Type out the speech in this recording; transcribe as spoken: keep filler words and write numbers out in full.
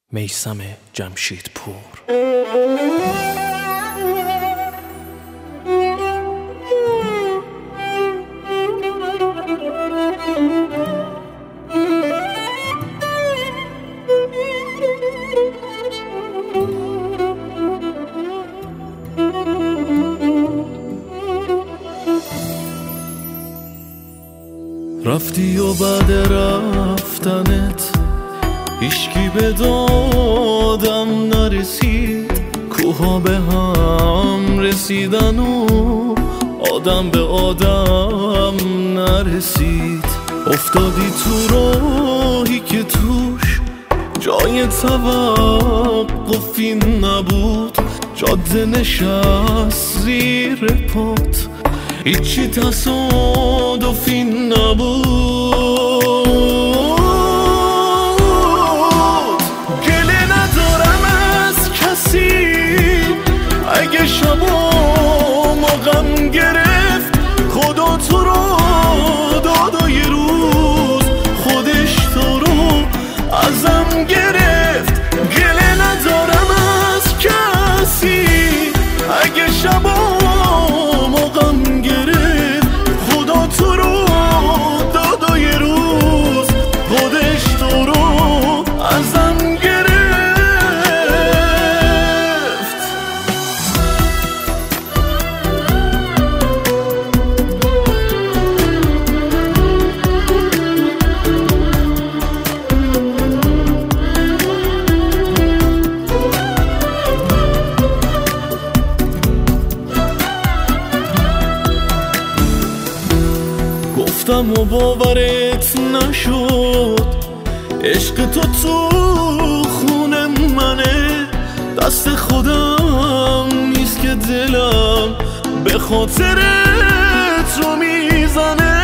میثم جمشیدپور. رفتی و بعد رفتنت هیچکی به دادم نرسید، کوها به هم رسیدن و آدم به آدم نرسید. افتادی تو راهی که توش جای توقفی نبود، جاده نشست زیر پات، هیچی تصادفی نبود. گله ندارم از کسی اگه شبام غم گرفت، خدا تو رو داد و یه روز خودش تو رو ازم گرفت. گله ندارم از کسی اگه شبام غم گرفت، خدا تو رو داد و یه روز خودش تو رو ازم گرفت. گفتم و باورت نشد، عشق تو تو خون منه، دست خودم نیست که دلم به خاطر تو میزنه.